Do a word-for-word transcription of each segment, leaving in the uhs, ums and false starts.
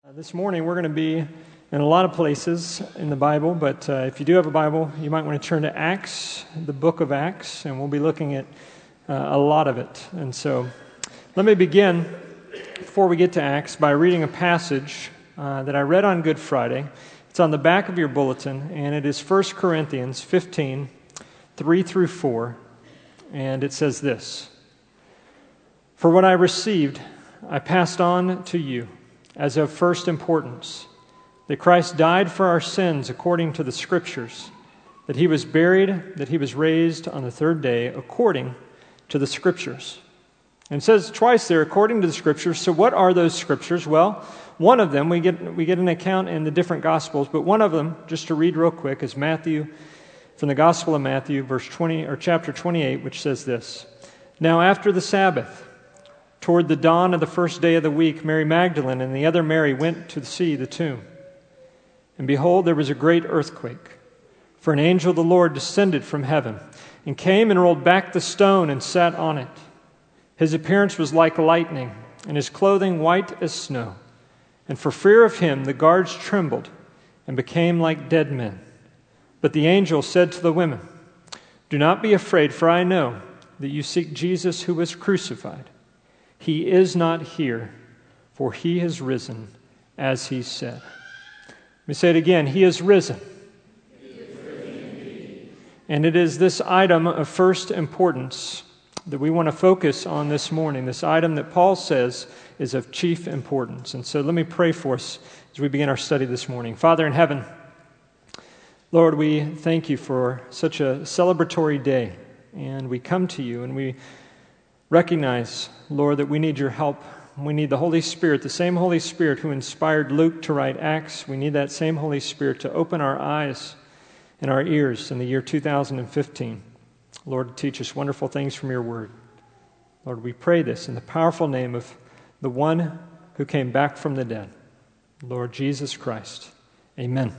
This morning we're going to be in a lot of places in the Bible, but uh, if you do have a Bible, you might want to turn to Acts, the book of Acts, and we'll be looking at uh, a lot of it. And so let me begin, before we get to Acts, by reading a passage uh, that I read on Good Friday. It's on the back of your bulletin, and it is First Corinthians fifteen, three through four, and it says this: "For what I received, I passed on to you, as of first importance, that Christ died for our sins according to the Scriptures, that he was buried, that he was raised on the third day according to the Scriptures." And it says twice there, according to the Scriptures. So what are those Scriptures? Well, one of them, we get we get an account in the different Gospels, but one of them, just to read real quick, is Matthew, from the Gospel of Matthew, verse twenty, or chapter twenty-eight, which says this: "Now after the Sabbath, toward the dawn of the first day of the week, Mary Magdalene and the other Mary went to see the tomb. And behold, there was a great earthquake. For an angel of the Lord descended from heaven, and came and rolled back the stone and sat on it. His appearance was like lightning, and his clothing white as snow. And for fear of him, the guards trembled and became like dead men. But the angel said to the women, 'Do not be afraid, for I know that you seek Jesus who was crucified. He is not here, for he has risen, as he said.'" Let me say it again. He is risen. He is risen indeed. And it is this item of first importance that we want to focus on this morning, this item that Paul says is of chief importance. And so let me pray for us as we begin our study this morning. Father in heaven, Lord, we thank you for such a celebratory day. And we come to you and we recognize, Lord, that we need your help. We need the Holy Spirit, the same Holy Spirit who inspired Luke to write Acts. We need that same Holy Spirit to open our eyes and our ears in the year two thousand fifteen. Lord, teach us wonderful things from your word. Lord, we pray this in the powerful name of the one who came back from the dead, Lord Jesus Christ. Amen.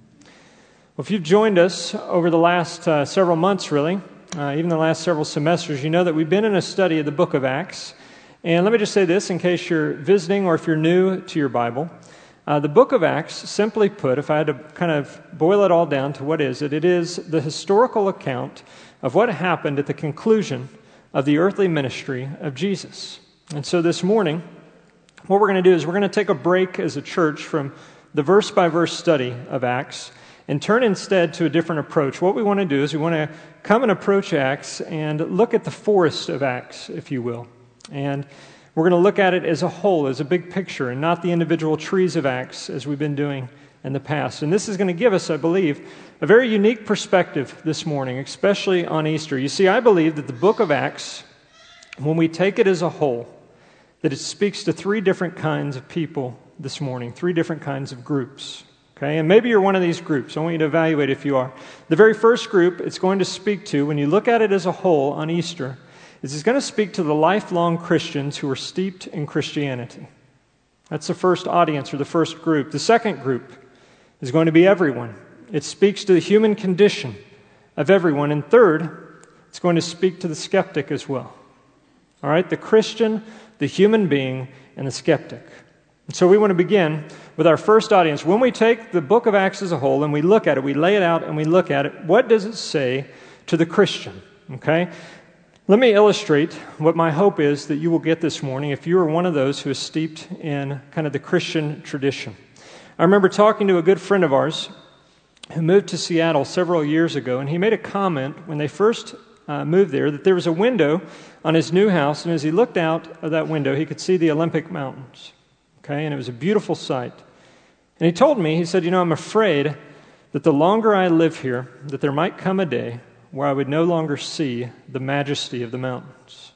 Well, if you've joined us over the last uh, several months, really, Uh, even the last several semesters, you know that we've been in a study of the book of Acts. And let me just say this in case you're visiting or if you're new to your Bible. Uh, the book of Acts, simply put, if I had to kind of boil it all down to what is it, it is the historical account of what happened at the conclusion of the earthly ministry of Jesus. And so this morning, what we're going to do is we're going to take a break as a church from the verse-by-verse study of Acts and turn instead to a different approach. What we want to do is we want to come and approach Acts and look at the forest of Acts, if you will. And we're going to look at it as a whole, as a big picture, and not the individual trees of Acts as we've been doing in the past. And this is going to give us, I believe, a very unique perspective this morning, especially on Easter. You see, I believe that the book of Acts, when we take it as a whole, that it speaks to three different kinds of people this morning, three different kinds of groups. Okay, and maybe you're one of these groups. I want you to evaluate if you are. The very first group it's going to speak to, when you look at it as a whole on Easter, is it's going to speak to the lifelong Christians who are steeped in Christianity. That's the first audience or the first group. The second group is going to be everyone. It speaks to the human condition of everyone. And third, it's going to speak to the skeptic as well. All right, the Christian, the human being, and the skeptic. And so we want to begin with our first audience. When we take the book of Acts as a whole and we look at it, we lay it out and we look at it, what does it say to the Christian? Okay? Let me illustrate what my hope is that you will get this morning if you are one of those who is steeped in kind of the Christian tradition. I remember talking to a good friend of ours who moved to Seattle several years ago, and he made a comment when they first uh, moved there that there was a window on his new house, and as he looked out of that window, he could see the Olympic Mountains. Okay, and it was a beautiful sight. And he told me, he said, you know, I'm afraid that the longer I live here, that there might come a day where I would no longer see the majesty of the mountains.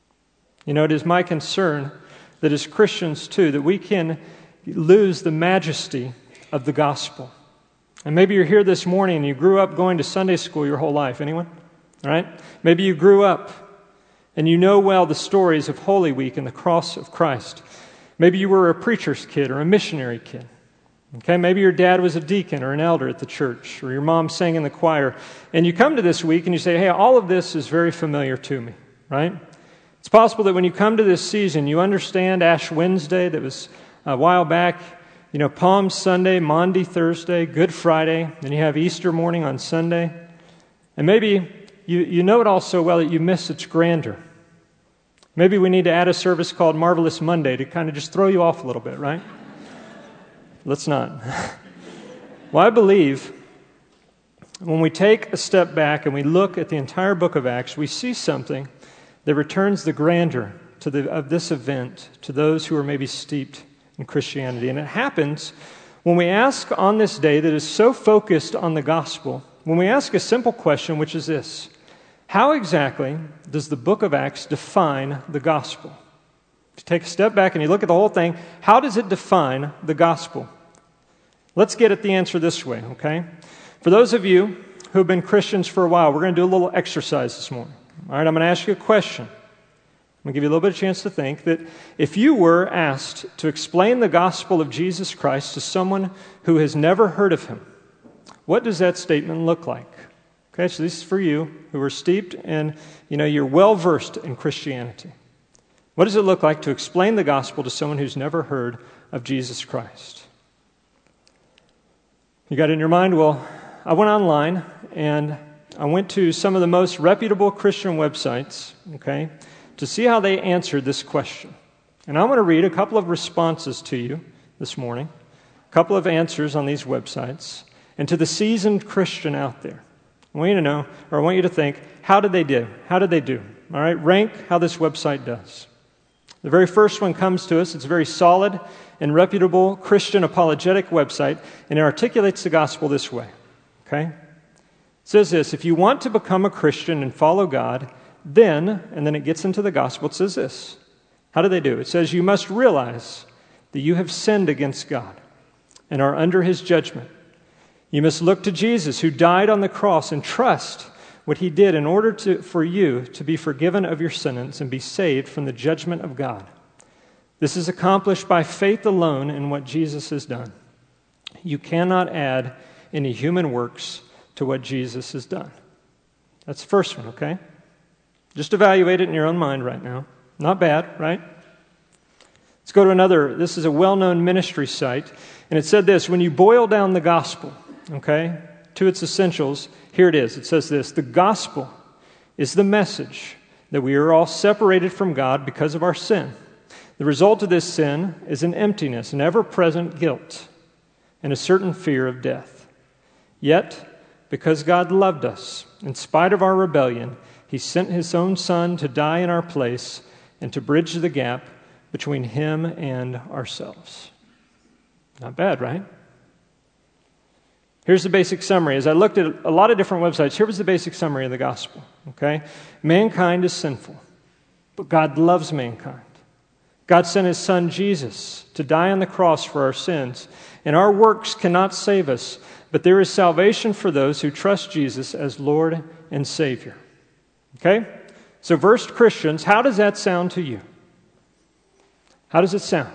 You know, it is my concern that as Christians too, that we can lose the majesty of the gospel. And maybe you're here this morning and you grew up going to Sunday school your whole life. Anyone? All right? Maybe you grew up and you know well the stories of Holy Week and the cross of Christ. Maybe you were a preacher's kid or a missionary kid. Okay, maybe your dad was a deacon or an elder at the church, or your mom sang in the choir. And you come to this week and you say, hey, all of this is very familiar to me, right? It's possible that when you come to this season, you understand Ash Wednesday that was a while back. you know, Palm Sunday, Maundy Thursday, Good Friday, then you have Easter morning on Sunday. And maybe you, you know it all so well that you miss its grandeur. Maybe we need to add a service called Marvelous Monday to kind of just throw you off a little bit, right? Let's not. Well, I believe when we take a step back and we look at the entire book of Acts, we see something that returns the grandeur to the, of this event to those who are maybe steeped in Christianity. And it happens when we ask on this day that is so focused on the gospel, when we ask a simple question, which is this: how exactly does the book of Acts define the gospel? If you take a step back and you look at the whole thing, how does it define the gospel? Let's get at the answer this way, okay? For those of you who have been Christians for a while, we're going to do a little exercise this morning. All right, I'm going to ask you a question. I'm going to give you a little bit of a chance to think that if you were asked to explain the gospel of Jesus Christ to someone who has never heard of him, what does that statement look like? Okay, so this is for you who are steeped and, you know, you're well-versed in Christianity. What does it look like to explain the gospel to someone who's never heard of Jesus Christ? You got it in your mind? Well, I went online and I went to some of the most reputable Christian websites, okay, to see how they answered this question. And I'm going to read a couple of responses to you this morning, a couple of answers on these websites, and to the seasoned Christian out there. I want you to know, or I want you to think, how did they do? How did they do? All right, rank how this website does. The very first one comes to us. It's a very solid and reputable Christian apologetic website, and it articulates the gospel this way. Okay? It says this: if you want to become a Christian and follow God, then, and then it gets into the gospel, it says this. How do they do? It says, you must realize that you have sinned against God and are under his judgment. You must look to Jesus, who died on the cross, and trust what he did in order to, for you to be forgiven of your sentence and be saved from the judgment of God. This is accomplished by faith alone in what Jesus has done. You cannot add any human works to what Jesus has done. That's the first one, okay? Just evaluate it in your own mind right now. Not bad, right? Let's go to another. This is a well-known ministry site, and it said this: when you boil down the gospel, okay, to its essentials, here it is. It says this: the gospel is the message that we are all separated from God because of our sin. The result of this sin is an emptiness, an ever-present guilt, and a certain fear of death. Yet, because God loved us, in spite of our rebellion, he sent his own Son to die in our place and to bridge the gap between him and ourselves. Not bad, right? Here's the basic summary. As I looked at a lot of different websites, here was the basic summary of the gospel. Okay? Mankind is sinful, but God loves mankind. God sent his Son Jesus to die on the cross for our sins, and our works cannot save us, but there is salvation for those who trust Jesus as Lord and Savior. Okay? So, versed Christians, how does that sound to you? How does it sound?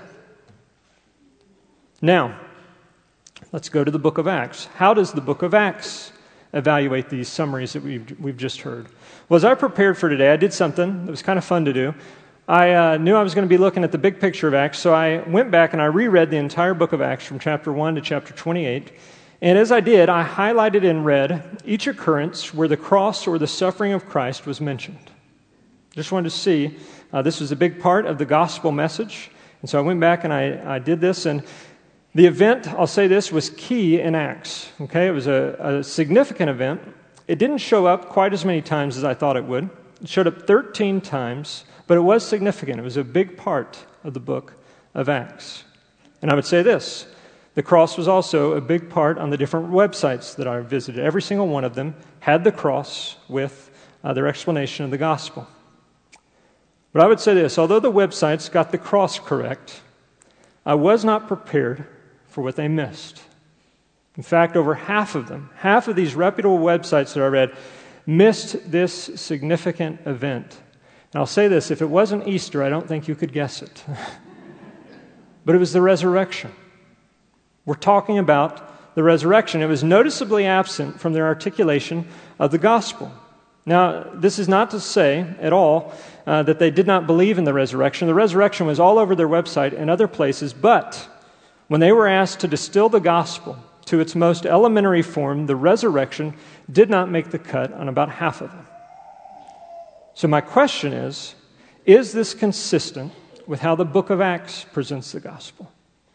Now, let's go to the book of Acts. How does the book of Acts evaluate these summaries that we've, we've just heard? Well, as I prepared for today, I did something that was kind of fun to do. I uh, knew I was going to be looking at the big picture of Acts, so I went back and I reread the entire book of Acts from chapter one to chapter twenty-eight. And as I did, I highlighted in red each occurrence where the cross or the suffering of Christ was mentioned. Just wanted to see, uh, this was a big part of the gospel message. And so I went back and I, I did this, and the event, I'll say this, was key in Acts. Okay, it was a, a significant event. It didn't show up quite as many times as I thought it would. It showed up thirteen times, but it was significant. It was a big part of the book of Acts. And I would say this: the cross was also a big part on the different websites that I visited. Every single one of them had the cross with uh, their explanation of the gospel. But I would say this: although the websites got the cross correct, I was not prepared for what they missed. In fact, over half of them, half of these reputable websites that I read, missed this significant event. And I'll say this: if it wasn't Easter, I don't think you could guess it. But it was the resurrection. We're talking about the resurrection. It was noticeably absent from their articulation of the gospel. Now, this is not to say at all uh, that they did not believe in the resurrection. The resurrection was all over their website and other places, but When they were asked to distill the gospel to its most elementary form, the resurrection did not make the cut on about half of them. So my question is, is this consistent with how the book of Acts presents the gospel?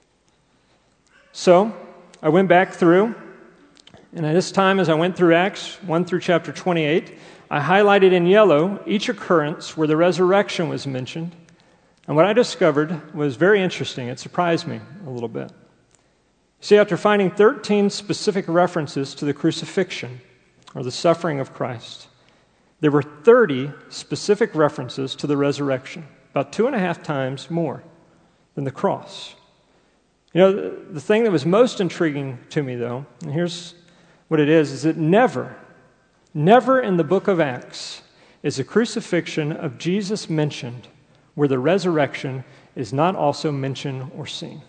So I went back through, and at this time as I went through Acts one through chapter twenty-eight, I highlighted in yellow each occurrence where the resurrection was mentioned. And what I discovered was very interesting. It surprised me a little bit. See, after finding thirteen specific references to the crucifixion, or the suffering of Christ, there were thirty specific references to the resurrection, about two and a half times more than the cross. You know, the, the thing that was most intriguing to me, though, and here's what it is, is that never, never in the book of Acts is the crucifixion of Jesus mentioned where the resurrection is not also mentioned or seen.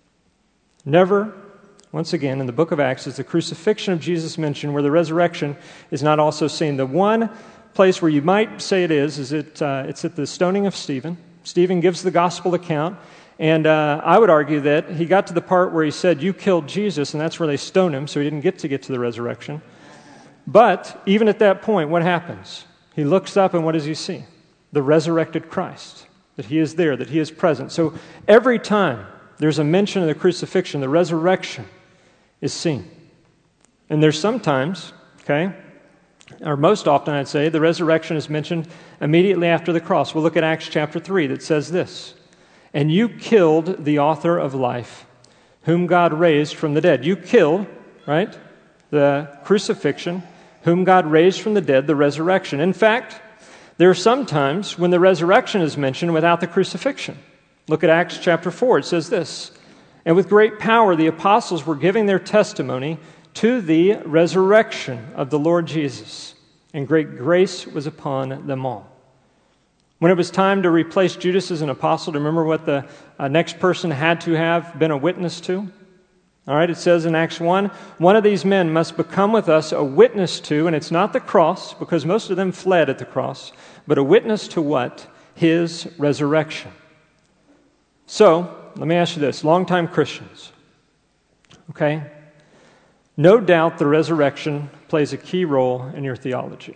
Never, once again, in the book of Acts is the crucifixion of Jesus mentioned where the resurrection is not also seen. The one place where you might say it is, is it, uh, it's at the stoning of Stephen. Stephen gives the gospel account, and uh, I would argue that he got to the part where he said, "You killed Jesus," and that's where they stoned him, so he didn't get to get to the resurrection. But even at that point, what happens? He looks up, and what does he see? The resurrected Christ. That he is there, that he is present. So every time there's a mention of the crucifixion, the resurrection is seen. And there's sometimes, okay, or most often I'd say, the resurrection is mentioned immediately after the cross. We'll look at Acts chapter three that says this, "And you killed the author of life, whom God raised from the dead." You killed, right, the crucifixion, whom God raised from the dead, the resurrection. In fact, there are some times when the resurrection is mentioned without the crucifixion. Look at Acts chapter four. It says this, "And with great power the apostles were giving their testimony to the resurrection of the Lord Jesus, and great grace was upon them all." When it was time to replace Judas as an apostle, to remember what the uh, next person had to have been a witness to? All right, it says in Acts one, "One of these men must become with us a witness to," and it's not the cross, because most of them fled at the cross, but a witness to what? His resurrection. So, let me ask you this, longtime Christians, okay? No doubt the resurrection plays a key role in your theology.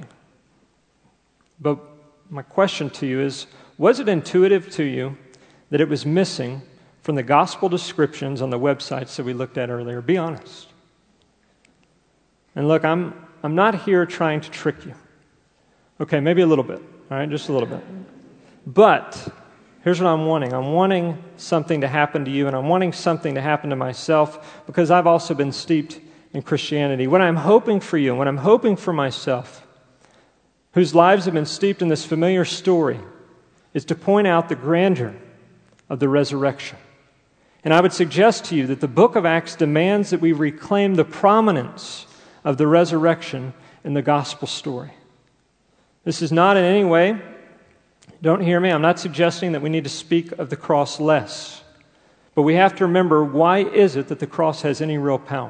But my question to you is, was it intuitive to you that it was missing from the gospel descriptions on the websites that we looked at earlier? Be honest. And look, I'm I'm not here trying to trick you. Okay, maybe a little bit, all right, just a little bit. But here's what I'm wanting. I'm wanting something to happen to you, and I'm wanting something to happen to myself, because I've also been steeped in Christianity. What I'm hoping for you, and what I'm hoping for myself, whose lives have been steeped in this familiar story, is to point out the grandeur of the resurrection. And I would suggest to you that the book of Acts demands that we reclaim the prominence of the resurrection in the gospel story. This is not in any way, don't hear me, I'm not suggesting that we need to speak of the cross less. But we have to remember, why is it that the cross has any real power?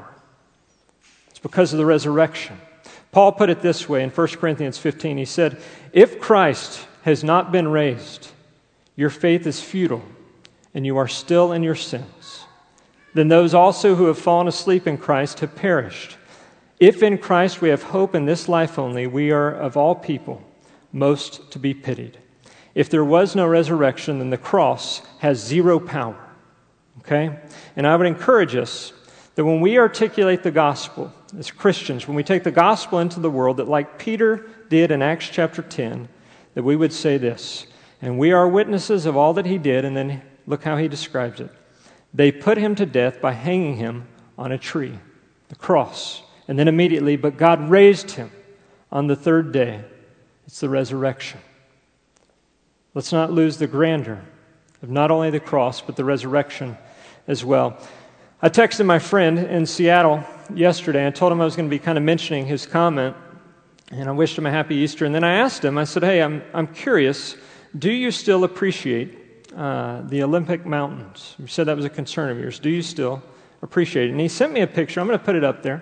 It's because of the resurrection. Paul put it this way in First Corinthians fifteen. He said, "If Christ has not been raised, your faith is futile, and you are still in your sins. Then those also who have fallen asleep in Christ have perished. If in Christ we have hope in this life only, we are of all people most to be pitied. If there was no resurrection, then the cross has zero power." Okay? And I would encourage us that when we articulate the gospel as Christians, when we take the gospel into the world, that like Peter did in Acts chapter ten, that we would say this, "And we are witnesses of all that he did," and then look how he describes it. "They put him to death by hanging him on a tree," the cross. And then immediately, "But God raised him on the third day." It's the resurrection. Let's not lose the grandeur of not only the cross, but the resurrection as well. I texted my friend in Seattle yesterday. I told him I was going to be kind of mentioning his comment, and I wished him a happy Easter. And then I asked him, I said, "Hey, I'm I'm curious, do you still appreciate uh, the Olympic Mountains? You said that was a concern of yours. Do you still appreciate it?" And he sent me a picture. I'm going to put it up there.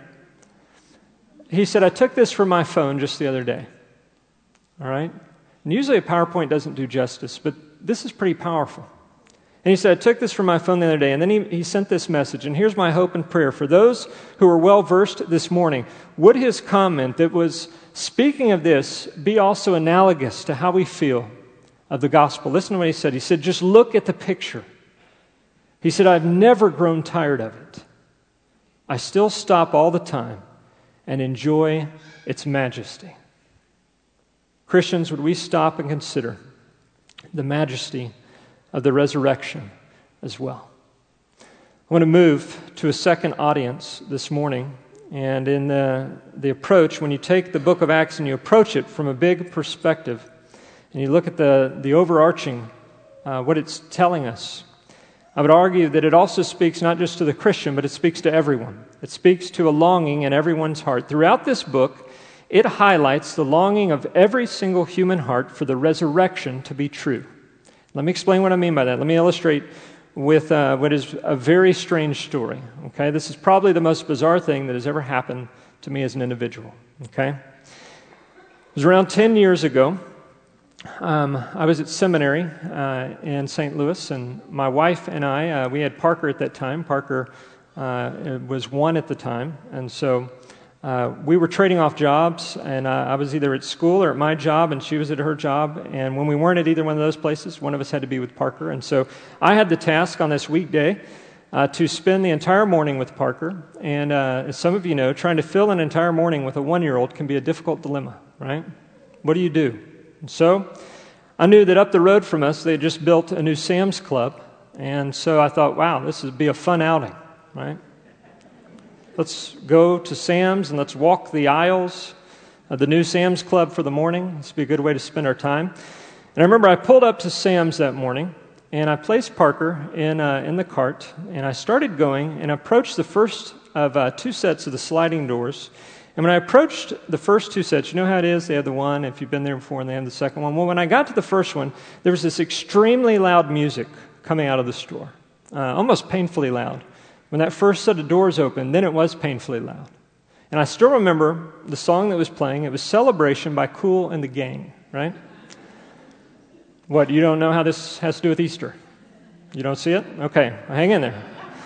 He said, "I took this from my phone just the other day." All right? And usually a PowerPoint doesn't do justice, but this is pretty powerful. And he said, I took this from my phone the other day, and then he, he sent this message. And here's my hope and prayer. For those who are well-versed this morning, would his comment that was speaking of this be also analogous to how we feel of the gospel? Listen to what he said. He said, just look at the picture. He said, I've never grown tired of it. I still stop all the time and enjoy its majesty. Christians, would we stop and consider the majesty of the resurrection as well? I want to move to a second audience this morning. And in the, the approach, when you take the book of Acts and you approach it from a big perspective, and you look at the, the overarching, uh, what it's telling us, I would argue that it also speaks not just to the Christian, but it speaks to everyone. It speaks to a longing in everyone's heart. Throughout this book, it highlights the longing of every single human heart for the resurrection to be true. Let me explain what I mean by that. Let me illustrate with uh, what is a very strange story. Okay, this is probably the most bizarre thing that has ever happened to me as an individual. Okay, it was around ten years ago. Um, I was at seminary uh, in Saint Louis, and my wife and I, uh, we had Parker at that time. Parker uh, was one at the time, and so uh, we were trading off jobs, and uh, I was either at school or at my job, and she was at her job, and when we weren't at either one of those places, one of us had to be with Parker, and so I had the task on this weekday uh, to spend the entire morning with Parker, and uh, as some of you know, trying to fill an entire morning with a one-year-old can be a difficult dilemma, right? What do you do? And so I knew that up the road from us, they had just built a new Sam's Club. And so I thought, wow, this would be a fun outing, right? Let's go to Sam's and let's walk the aisles of the new Sam's Club for the morning. This would be a good way to spend our time. And I remember I pulled up to Sam's that morning, and I placed Parker in, uh, in the cart, and I started going and approached the first of uh, two sets of the sliding doors. And when I approached the first two sets, you know how it is? They have the one, if you've been there before, and they have the second one. Well, when I got to the first one, there was this extremely loud music coming out of the store, uh, almost painfully loud. When that first set of doors opened, then it was painfully loud. And I still remember the song that was playing. It was Celebration by Kool and the Gang, right? What, you don't know how this has to do with Easter? You don't see it? Okay, well, hang in there.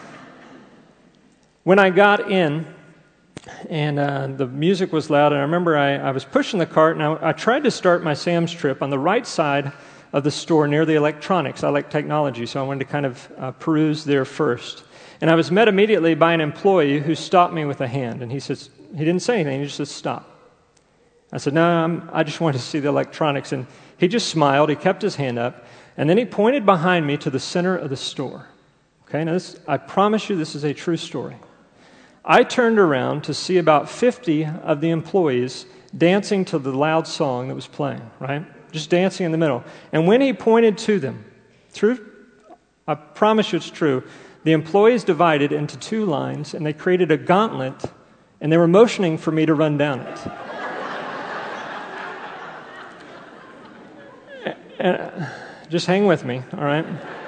When I got in, and uh, the music was loud, and I remember I, I was pushing the cart, and I, I tried to start my Sam's trip on the right side of the store near the electronics. I like technology, so I wanted to kind of uh, peruse there first. And I was met immediately by an employee who stopped me with a hand, and he says, he didn't say anything, he just said, stop. I said, no, I'm, I just wanted to see the electronics, and he just smiled, he kept his hand up, and then he pointed behind me to the center of the store. Okay, now this, I promise you this is a true story. I turned around to see about fifty of the employees dancing to the loud song that was playing, right? Just dancing in the middle. And when he pointed to them, true, I promise you it's true, the employees divided into two lines, and they created a gauntlet, and they were motioning for me to run down it. and, uh, just hang with me, all right?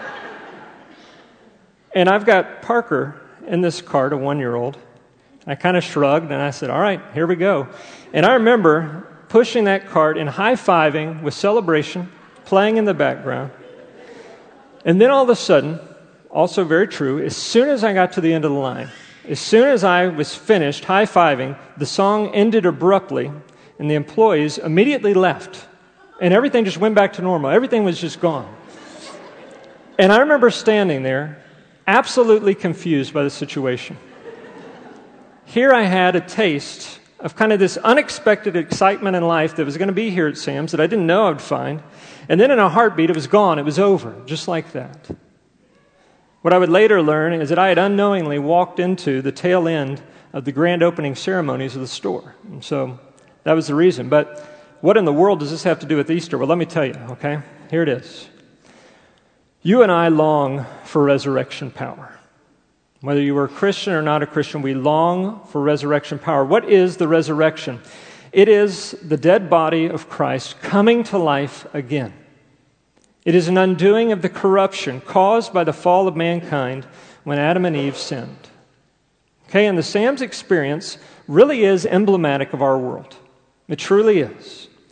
And I've got Parker in this cart, a one-year-old. I kind of shrugged, and I said, all right, here we go. And I remember pushing that cart and high-fiving with Celebration playing in the background. And then all of a sudden, also very true, as soon as I got to the end of the line, as soon as I was finished high-fiving, the song ended abruptly, and the employees immediately left. And everything just went back to normal. Everything was just gone. And I remember standing there, absolutely confused by the situation. Here I had a taste of kind of this unexpected excitement in life that was going to be here at Sam's that I didn't know I would find. And then in a heartbeat, it was gone. It was over, just like that. What I would later learn is that I had unknowingly walked into the tail end of the grand opening ceremonies of the store. And so that was the reason. But what in the world does this have to do with Easter? Well, let me tell you, okay? Here it is. You and I long for resurrection power. Whether you were a Christian or not a Christian, we long for resurrection power. What is the resurrection? It is the dead body of Christ coming to life again. It is an undoing of the corruption caused by the fall of mankind when Adam and Eve sinned. Okay, and the Sam's experience really is emblematic of our world. It truly is.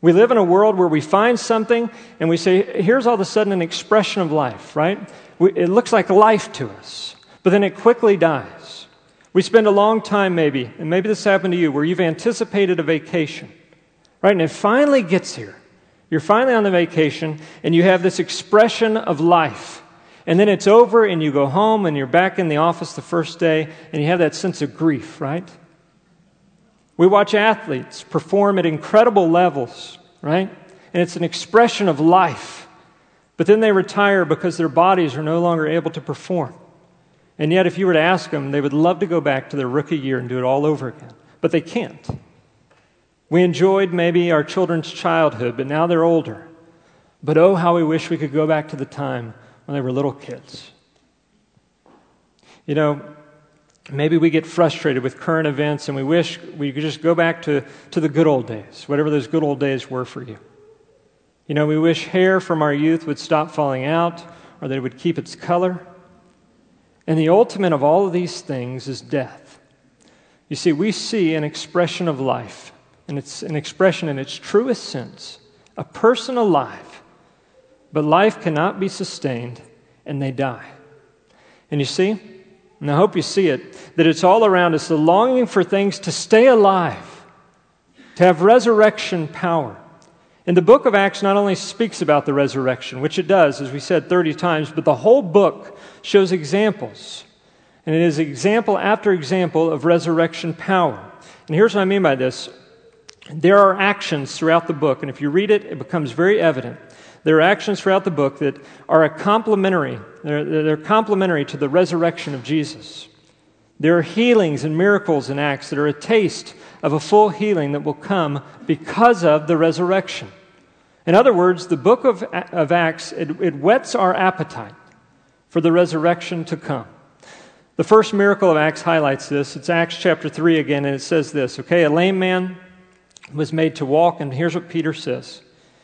We live in a world where we find something and we say, here's all of a sudden an expression of life, right? We, it looks like life to us, but then it quickly dies. We spend a long time maybe, and maybe this happened to you, where you've anticipated a vacation, right? And it finally gets here. You're finally on the vacation and you have this expression of life. And then it's over and you go home and you're back in the office the first day and you have that sense of grief, right? We watch athletes perform at incredible levels, right? And it's an expression of life. But then they retire because their bodies are no longer able to perform. And yet if you were to ask them, they would love to go back to their rookie year and do it all over again. But they can't. We enjoyed maybe our children's childhood, but now they're older. But oh, how we wish we could go back to the time when they were little kids. You know, maybe we get frustrated with current events and we wish we could just go back to, to the good old days, whatever those good old days were for you. You know, we wish hair from our youth would stop falling out or that it would keep its color. And the ultimate of all of these things is death. You see, we see an expression of life, and it's an expression in its truest sense, a person alive, but life cannot be sustained, and they die. And you see, and I hope you see it, that it's all around us, the longing for things to stay alive, to have resurrection power. And the book of Acts not only speaks about the resurrection, which it does, as we said, thirty times, but the whole book shows examples. And it is example after example of resurrection power. And here's what I mean by this. There are actions throughout the book, and if you read it, it becomes very evident. There are actions throughout the book that are a complementary, they're, they're complementary to the resurrection of Jesus. There are healings and miracles in Acts that are a taste of a full healing that will come because of the resurrection. In other words, the book of, of Acts, it, it whets our appetite for the resurrection to come. The first miracle of Acts highlights this. It's Acts chapter three again, and it says this, okay, a lame man was made to walk, and here's what Peter says.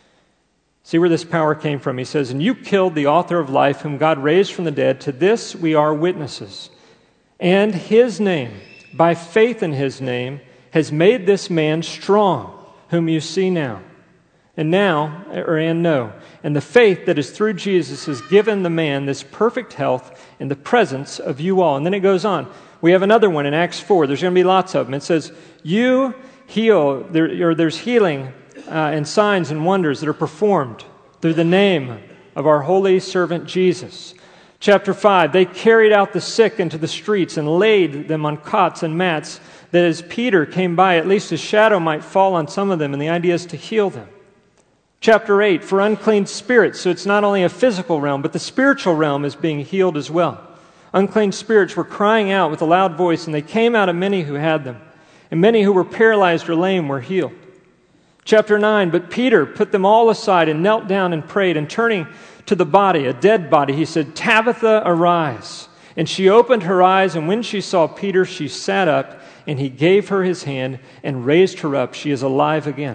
See where this power came from. He says, and you killed the author of life, whom God raised from the dead. To this we are witnesses. And his name, by faith in his name, has made this man strong, whom you see now. And now, or and know. And the faith that is through Jesus has given the man this perfect health in the presence of you all. And then it goes on. We have another one in Acts four. There's going to be lots of them. It says, you heal, there, or there's healing uh, and signs and wonders that are performed through the name of our holy servant Jesus. Chapter five, they carried out the sick into the streets and laid them on cots and mats, that as Peter came by, at least a shadow might fall on some of them, and the idea is to heal them. Chapter eight, for unclean spirits, so it's not only a physical realm, but the spiritual realm is being healed as well. Unclean spirits were crying out with a loud voice, and they came out of many who had them. And many who were paralyzed or lame were healed. Chapter nine, but Peter put them all aside and knelt down and prayed, and turning to the body, a dead body, he said, Tabitha, arise. And she opened her eyes, and when she saw Peter, she sat up, and he gave her his hand and raised her up. She is alive again.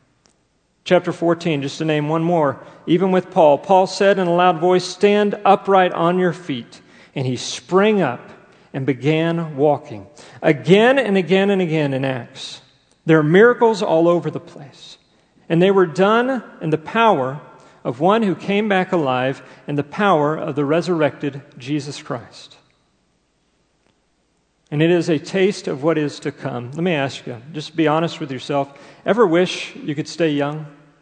Chapter fourteen, just to name one more, even with Paul, Paul said in a loud voice, stand upright on your feet. And he sprang up and began walking. Again and again and again in Acts, there are miracles all over the place. And they were done in the power of one who came back alive and the power of the resurrected Jesus Christ. And it is a taste of what is to come. Let me ask you, just be honest with yourself. Ever wish you could stay young?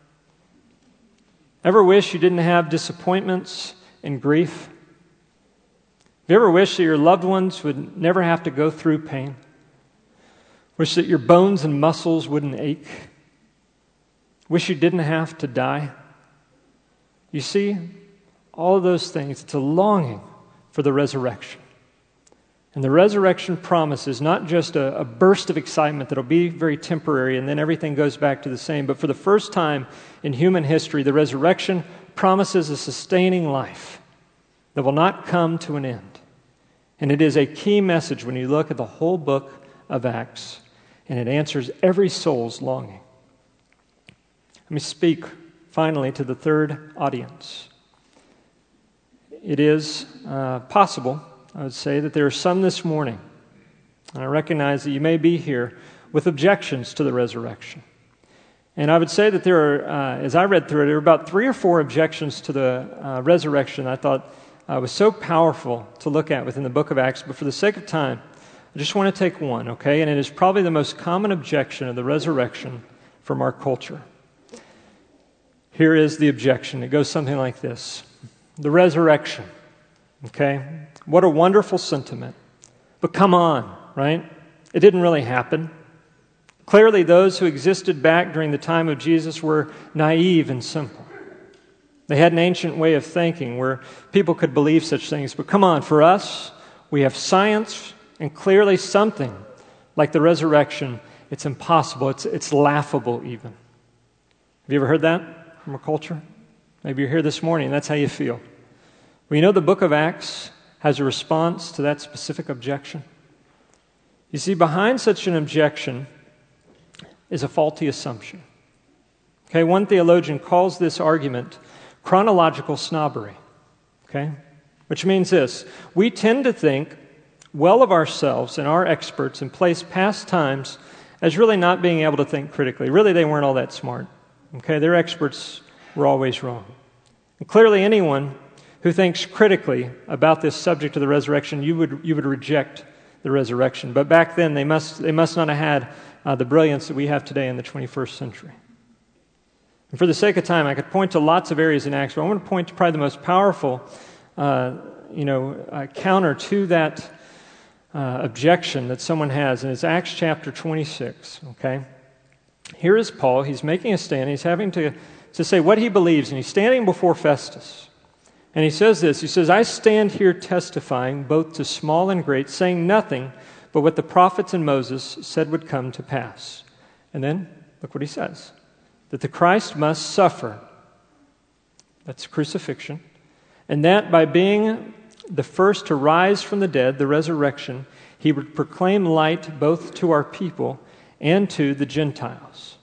Ever wish you didn't have disappointments and grief? Have you ever wished that your loved ones would never have to go through pain? Wish that your bones and muscles wouldn't ache? Wish you didn't have to die? You see, all of those things, it's a longing for the resurrection. And the resurrection promises not just a, a burst of excitement that'll be very temporary and then everything goes back to the same, but for the first time in human history, the resurrection promises a sustaining life that will not come to an end. And it is a key message when you look at the whole book of Acts, and it answers every soul's longing. Let me speak finally to the third audience. It is uh, possible, I would say, that there are some this morning, and I recognize that you may be here with objections to the resurrection. And I would say that there are, uh, as I read through it, there were about three or four objections to the uh, resurrection I thought uh, was so powerful to look at within the book of Acts. But for the sake of time, I just want to take one, okay? And it is probably the most common objection of the resurrection from our culture. Here is the objection. It goes something like this. The resurrection, okay? What a wonderful sentiment. But come on, right? It didn't really happen. Clearly, those who existed back during the time of Jesus were naive and simple. They had an ancient way of thinking where people could believe such things. But come on, for us, we have science and clearly something like the resurrection. It's impossible. It's, it's laughable even. Have you ever heard that from a culture? Maybe you're here this morning and that's how you feel. Well, you know the book of Acts has a response to that specific objection. You see, behind such an objection is a faulty assumption. Okay, one theologian calls this argument chronological snobbery. Okay, which means this: we tend to think well of ourselves and our experts and place past times as really not being able to think critically. Really, they weren't all that smart. Okay, their experts were always wrong. And clearly, anyone who thinks critically about this subject of the resurrection, you would you would reject the resurrection. But back then, they must they must not have had Uh, the brilliance that we have today in the twenty-first century. And for the sake of time, I could point to lots of areas in Acts, but I want to point to probably the most powerful, uh, you know, uh, counter to that uh, objection that someone has, and it's Acts chapter twenty-six. Okay, here is Paul. He's making a stand. He's having to to say what he believes, and he's standing before Festus, and he says this. He says, "I stand here testifying both to small and great, saying nothing but what the prophets and Moses said would come to pass." And then, look what he says. That the Christ must suffer. That's crucifixion. And that by being the first to rise from the dead, the resurrection, he would proclaim light both to our people and to the Gentiles.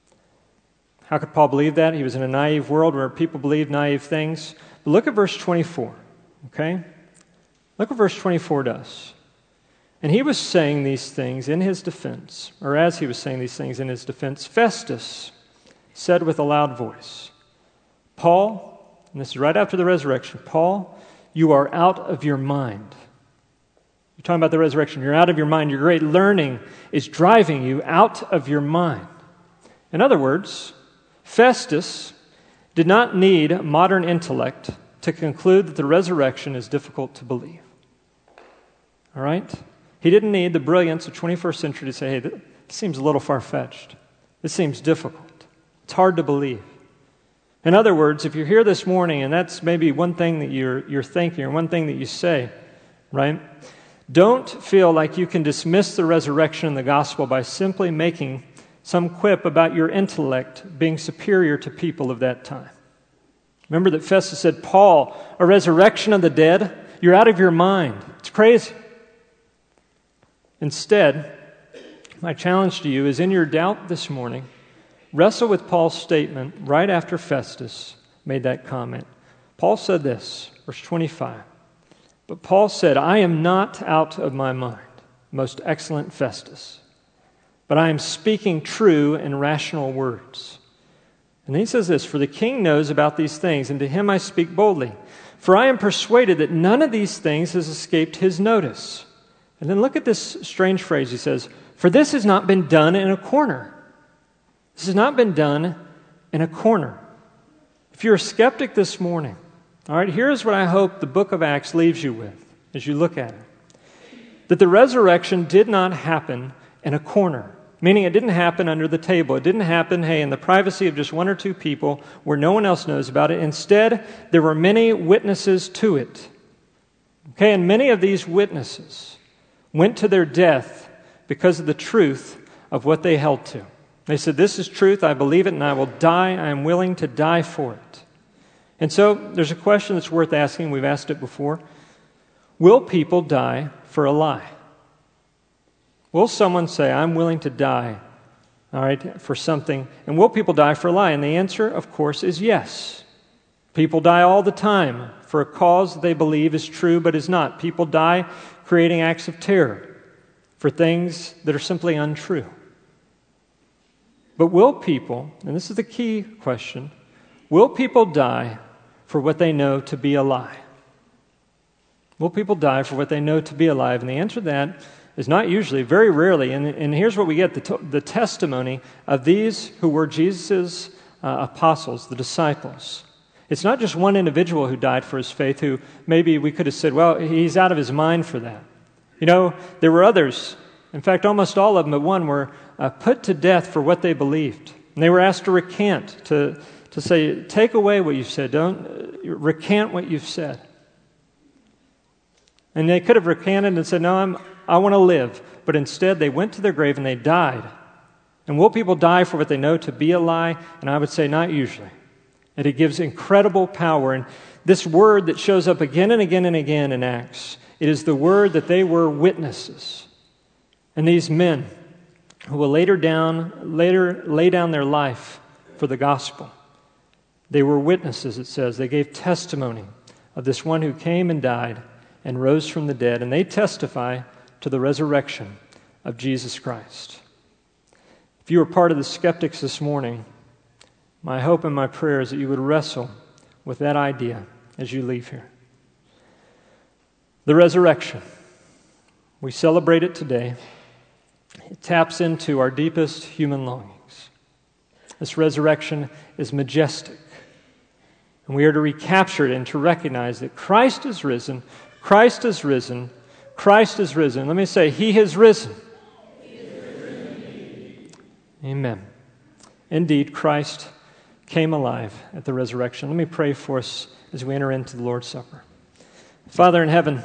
How could Paul believe that? He was in a naive world where people believed naive things. But look at verse twenty-four, okay? Look what verse twenty-four does. And he was saying these things in his defense, or as he was saying these things in his defense, Festus said with a loud voice, "Paul," and this is right after the resurrection, "Paul, you are out of your mind." You're talking about the resurrection. You're out of your mind. Your great learning is driving you out of your mind. In other words, Festus did not need modern intellect to conclude that the resurrection is difficult to believe. All right? He didn't need the brilliance of twenty-first century to say, hey, this seems a little far-fetched. This seems difficult. It's hard to believe. In other words, if you're here this morning and that's maybe one thing that you're, you're thinking or one thing that you say, right? Don't feel like you can dismiss the resurrection and the gospel by simply making some quip about your intellect being superior to people of that time. Remember that Festus said, "Paul, a resurrection of the dead? You're out of your mind. It's crazy." Instead, my challenge to you is in your doubt this morning, wrestle with Paul's statement right after Festus made that comment. Paul said this, verse twenty-five, "But Paul said, I am not out of my mind, most excellent Festus, but I am speaking true and rational words." And then he says this, "For the king knows about these things, and to him I speak boldly. For I am persuaded that none of these things has escaped his notice." And then look at this strange phrase. He says, "For this has not been done in a corner." This has not been done in a corner. If you're a skeptic this morning, all right, here's what I hope the book of Acts leaves you with as you look at it. That the resurrection did not happen in a corner. Meaning it didn't happen under the table. It didn't happen, hey, in the privacy of just one or two people where no one else knows about it. Instead, there were many witnesses to it. Okay, and many of these witnesses went to their death because of the truth of what they held to. They said, "This is truth, I believe it, and I will die. I am willing to die for it." And so there's a question that's worth asking. We've asked it before. Will people die for a lie? Will someone say, "I'm willing to die," all right, for something? And will people die for a lie? And the answer, of course, is yes. People die all the time for a cause they believe is true but is not. People die creating acts of terror for things that are simply untrue. But will people, and this is the key question, will people die for what they know to be a lie? Will people die for what they know to be alive? And the answer to that is not usually, very rarely. And, and here's what we get, the, t- the testimony of these who were Jesus' uh, apostles, the disciples. It's not just one individual who died for his faith who maybe we could have said, well, he's out of his mind for that. You know, there were others. In fact, almost all of them but one were uh, put to death for what they believed. And they were asked to recant, to, to say, take away what you've said. Don't uh, recant what you've said. And they could have recanted and said, no, I'm, I want to live. But instead, they went to their grave and they died. And will people die for what they know to be a lie? And I would say not usually. And it gives incredible power. And this word that shows up again and again and again in Acts, it is the word that they were witnesses. And these men who will later down, later lay down their life for the gospel, they were witnesses, it says. They gave testimony of this one who came and died and rose from the dead, and they testify to the resurrection of Jesus Christ. If you are part of the skeptics this morning, my hope and my prayer is that you would wrestle with that idea as you leave here. The resurrection. We celebrate it today. It taps into our deepest human longings. This resurrection is majestic. And we are to recapture it and to recognize that Christ is risen, Christ is risen, Christ is risen. Let me say, He has risen. He is risen indeed. Amen. Indeed, Christ came alive at the resurrection. Let me pray for us as we enter into the Lord's Supper. Father in heaven,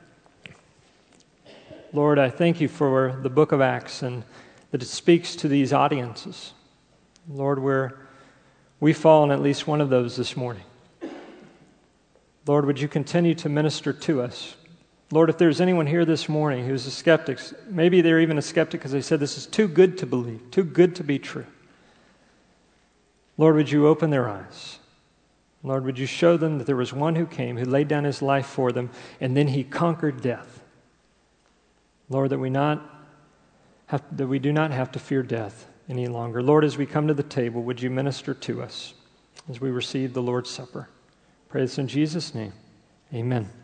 Lord, I thank you for the book of Acts and that it speaks to these audiences. Lord, where we fall in at least one of those this morning. Lord, would you continue to minister to us? Lord, if there's anyone here this morning who's a skeptic, maybe they're even a skeptic because they said this is too good to believe, too good to be true. Lord, would you open their eyes? Lord, would you show them that there was one who came, who laid down his life for them, and then he conquered death. Lord, that we not have, that we do not have to fear death any longer. Lord, as we come to the table, would you minister to us as we receive the Lord's Supper? Pray this in Jesus' name. Amen.